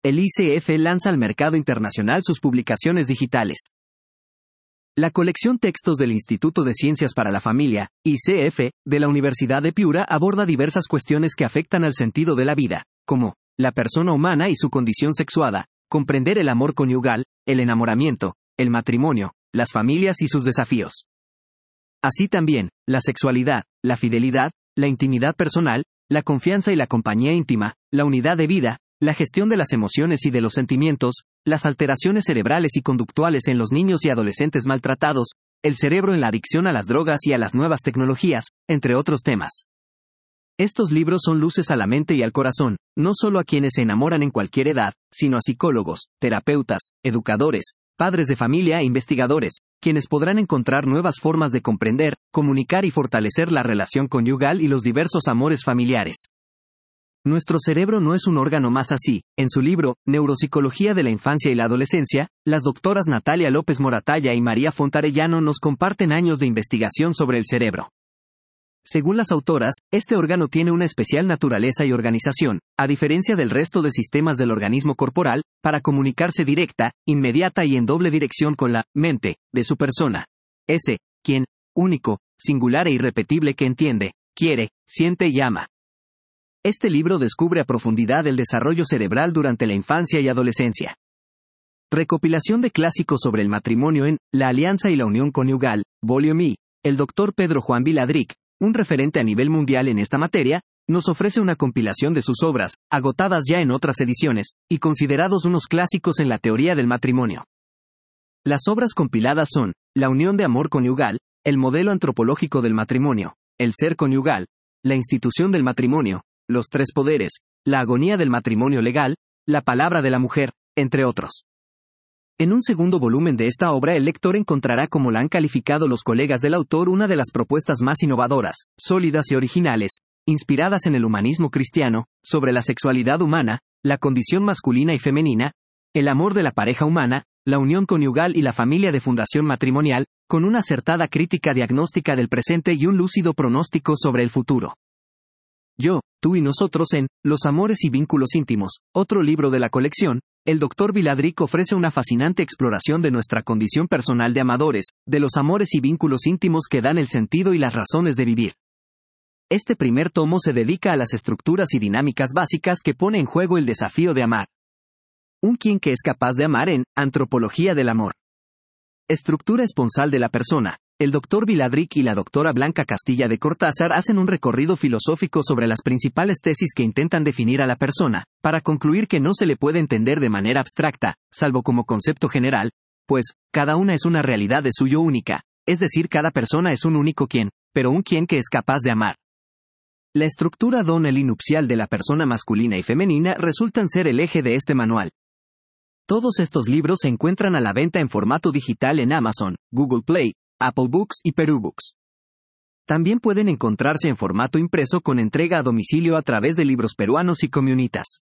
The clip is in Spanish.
el ICF lanza al mercado internacional sus publicaciones digitales. La colección Textos del Instituto de Ciencias para la Familia, ICF, de la Universidad de Piura aborda diversas cuestiones que afectan al sentido de la vida, como la persona humana y su condición sexuada, comprender el amor conyugal, el enamoramiento, el matrimonio, las familias y sus desafíos. Así también, la sexualidad, la fidelidad, la intimidad personal, la confianza y la compañía íntima, la unidad de vida, la gestión de las emociones y de los sentimientos, las alteraciones cerebrales y conductuales en los niños y adolescentes maltratados, el cerebro en la adicción a las drogas y a las nuevas tecnologías, entre otros temas. Estos libros son luces a la mente y al corazón, no solo a quienes se enamoran en cualquier edad, sino a psicólogos, terapeutas, educadores, padres de familia e investigadores, quienes podrán encontrar nuevas formas de comprender, comunicar y fortalecer la relación conyugal y los diversos amores familiares. Nuestro cerebro no es un órgano más así. En su libro, Neuropsicología de la Infancia y la Adolescencia, las doctoras Natalia López Moratalla y María Fontarellano nos comparten años de investigación sobre el cerebro. Según las autoras, este órgano tiene una especial naturaleza y organización, a diferencia del resto de sistemas del organismo corporal, para comunicarse directa, inmediata y en doble dirección con la mente de su persona. Ese, quien, único, singular e irrepetible que entiende, quiere, siente y ama. Este libro descubre a profundidad el desarrollo cerebral durante la infancia y adolescencia. Recopilación de clásicos sobre el matrimonio en La Alianza y la Unión Conyugal, Volume E. El Dr. Pedro Juan Viladric, un referente a nivel mundial en esta materia, nos ofrece una compilación de sus obras, agotadas ya en otras ediciones, y considerados unos clásicos en la teoría del matrimonio. Las obras compiladas son La Unión de Amor Conyugal, El Modelo Antropológico del Matrimonio, El Ser Conyugal, La Institución del Matrimonio, Los Tres Poderes, La Agonía del Matrimonio Legal, La Palabra de la Mujer, entre otros. En un segundo volumen de esta obra el lector encontrará, como la han calificado los colegas del autor, una de las propuestas más innovadoras, sólidas y originales, inspiradas en el humanismo cristiano, sobre la sexualidad humana, la condición masculina y femenina, el amor de la pareja humana, la unión conyugal y la familia de fundación matrimonial, con una acertada crítica diagnóstica del presente y un lúcido pronóstico sobre el futuro. Yo, tú y nosotros en Los amores y vínculos íntimos, otro libro de la colección, el Dr. Viladric ofrece una fascinante exploración de nuestra condición personal de amadores, de los amores y vínculos íntimos que dan el sentido y las razones de vivir. Este primer tomo se dedica a las estructuras y dinámicas básicas que pone en juego el desafío de amar. Un quien que es capaz de amar en Antropología del Amor. Estructura esponsal de la persona. El Dr. Viladric y la doctora Blanca Castilla de Cortázar hacen un recorrido filosófico sobre las principales tesis que intentan definir a la persona, para concluir que no se le puede entender de manera abstracta, salvo como concepto general, pues, cada una es una realidad de suyo única, es decir, cada persona es un único quien, pero un quien que es capaz de amar. La estructura donal y nupcial de la persona masculina y femenina resultan ser el eje de este manual. Todos estos libros se encuentran a la venta en formato digital en Amazon, Google Play, Apple Books y Peru Books. También pueden encontrarse en formato impreso con entrega a domicilio a través de Libros Peruanos y Comunitas.